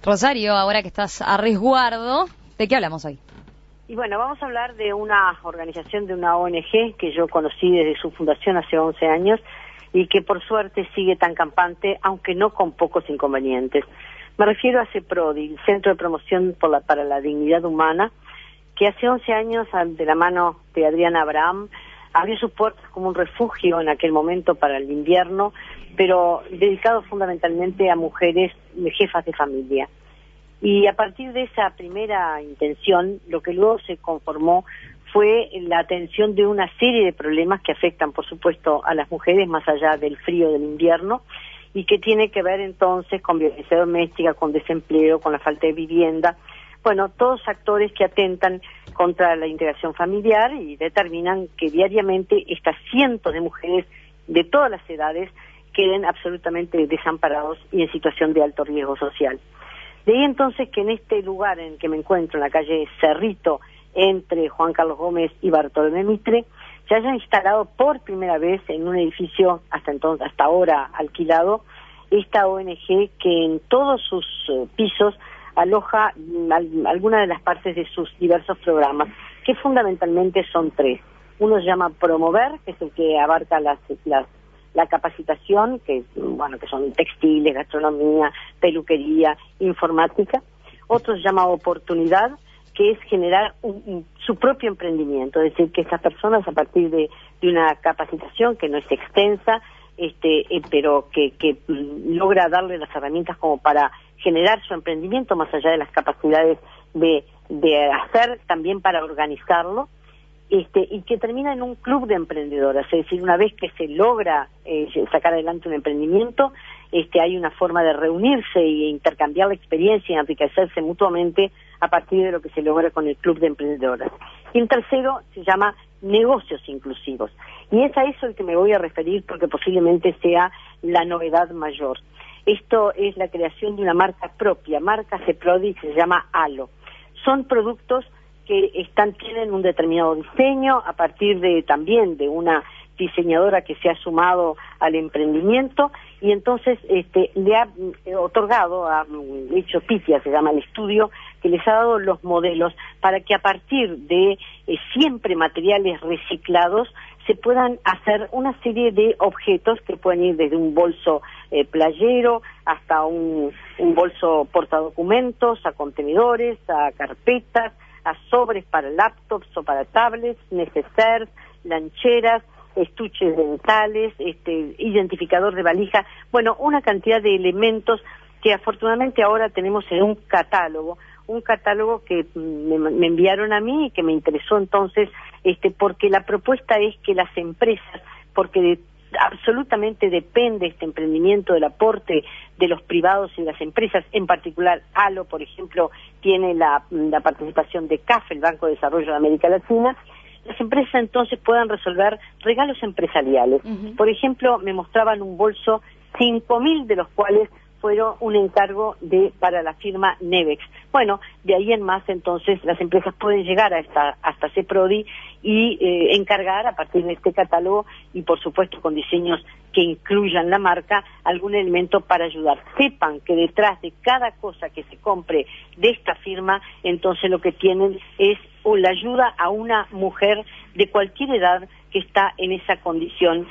Rosario, ahora que estás a resguardo, ¿de qué hablamos hoy? Y bueno, vamos a hablar de una organización, de una ONG que yo conocí desde su fundación hace 11 años y que por suerte sigue tan campante, aunque no con pocos inconvenientes. Me refiero a CEPRODI, el Centro de Promoción para la Dignidad Humana, que hace 11 años, de la mano de Adriana Abraham, abrió sus puertas como un refugio en aquel momento para el invierno, pero dedicado fundamentalmente a mujeres jefas de familia. Y a partir de esa primera intención, lo que luego se conformó fue la atención de una serie de problemas que afectan, por supuesto, a las mujeres más allá del frío del invierno y que tiene que ver entonces con violencia doméstica, con desempleo, con la falta de vivienda. Bueno, todos actores que atentan contra la integración familiar y determinan que diariamente estas cientos de mujeres de todas las edades queden absolutamente desamparados y en situación de alto riesgo social. De ahí entonces que en este lugar en que me encuentro, en la calle Cerrito, entre Juan Carlos Gómez y Bartolomé Mitre, se haya instalado por primera vez en un edificio hasta ahora alquilado, esta ONG que en todos sus pisos aloja algunas de las partes de sus diversos programas, que fundamentalmente son tres. Uno se llama Promover, que es el que abarca la capacitación, que son textiles, gastronomía, peluquería, informática. Otro se llama Oportunidad, que es generar su propio emprendimiento, es decir, que estas personas a partir de una capacitación que no es extensa, pero que logra darle las herramientas como para generar su emprendimiento más allá de las capacidades de hacer, también para organizarlo, y que termina en un club de emprendedoras, es decir, una vez que se logra sacar adelante un emprendimiento, hay una forma de reunirse e intercambiar la experiencia y enriquecerse mutuamente a partir de lo que se logra con el club de emprendedoras. Y el tercero se llama negocios inclusivos, y es a eso el que me voy a referir porque posiblemente sea la novedad mayor. Esto es la creación de una marca propia, marca CEPRODI, que se llama Halo. Son productos que tienen un determinado diseño a partir también de una diseñadora que se ha sumado al emprendimiento, y entonces le ha otorgado, ha hecho PITIA, se llama el estudio, que les ha dado los modelos para que a partir de siempre materiales reciclados se puedan hacer una serie de objetos que pueden ir desde un bolso playero hasta un bolso portadocumentos, a contenedores, a carpetas, a sobres para laptops o para tablets, neceser, lancheras, estuches dentales, identificador de valija, una cantidad de elementos que afortunadamente ahora tenemos en un catálogo que me enviaron a mí y que me interesó entonces, porque la propuesta es que las empresas, porque absolutamente depende este emprendimiento del aporte de los privados y las empresas, en particular Halo, por ejemplo, tiene la participación de CAF, el Banco de Desarrollo de América Latina. Las empresas entonces puedan resolver regalos empresariales. Por ejemplo, me mostraban un bolso, 5.000 de los cuales fueron un encargo para la firma Nevex. Bueno, de ahí en más entonces las empresas pueden llegar hasta CEPRODI y encargar a partir de este catálogo, y por supuesto con diseños que incluyan la marca, algún elemento para ayudar. Sepan que detrás de cada cosa que se compre de esta firma, entonces lo que tienen es la ayuda a una mujer de cualquier edad que está en esa condición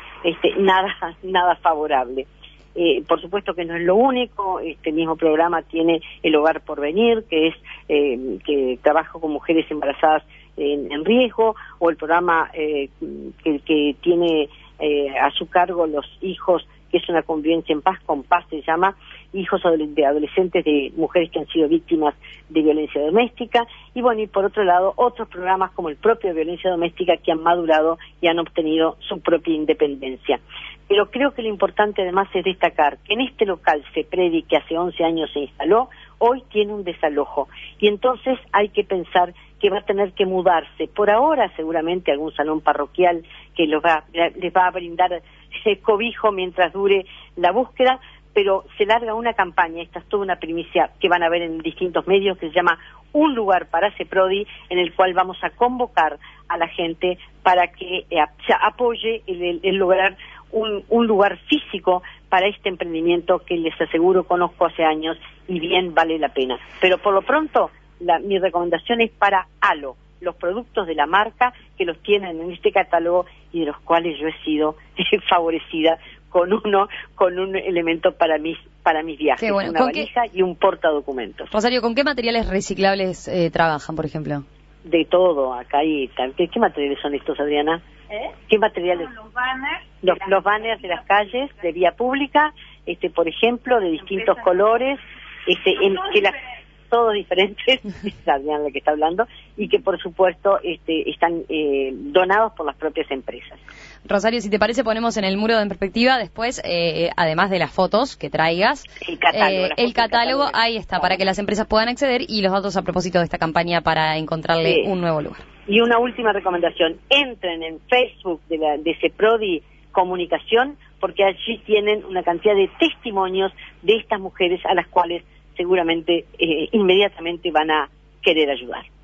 nada favorable. Por supuesto que no es lo único, este mismo programa tiene el Hogar por Venir, que es que trabaja con mujeres embarazadas en riesgo, o el programa que tiene a su cargo los hijos, que es una convivencia en paz, con paz se llama, hijos de adolescentes de mujeres que han sido víctimas de violencia doméstica, y y por otro lado otros programas como el propio Violencia Doméstica, que han madurado y han obtenido su propia independencia. Pero creo que lo importante además es destacar que en este local CEPRODI, que hace 11 años se instaló, hoy tiene un desalojo, y entonces hay que pensar que va a tener que mudarse. Por ahora seguramente algún salón parroquial que les va a brindar cobijo mientras dure la búsqueda, pero se larga una campaña, esta es toda una primicia que van a ver en distintos medios, que se llama Un Lugar para CEPRODI, en el cual vamos a convocar a la gente para que apoye el lograr un lugar físico para este emprendimiento que les aseguro conozco hace años y bien vale la pena. Pero por lo pronto, mi recomendación es para Alo, los productos de la marca que los tienen en este catálogo y de los cuales yo he sido favorecida con un elemento para mis viajes, bueno. una valija y un portadocumentos. Rosario, ¿con qué materiales reciclables trabajan, por ejemplo? De todo, acá hay... ¿Qué materiales son estos, Adriana? ¿Qué materiales? Los banners. Los banners de las calles, de vía pública, por ejemplo, de distintos colores, todos diferentes, es Adriana la que está hablando, y que por supuesto están donados por las propias empresas. Rosario, si te parece, ponemos en el muro de En Perspectiva después, además de las fotos que traigas, el catálogo, ahí está, para que las empresas puedan acceder y los datos a propósito de esta campaña para encontrarle un nuevo lugar. Y una última recomendación, entren en Facebook de CEPRODI Comunicación, porque allí tienen una cantidad de testimonios de estas mujeres a las cuales seguramente inmediatamente van a querer ayudar.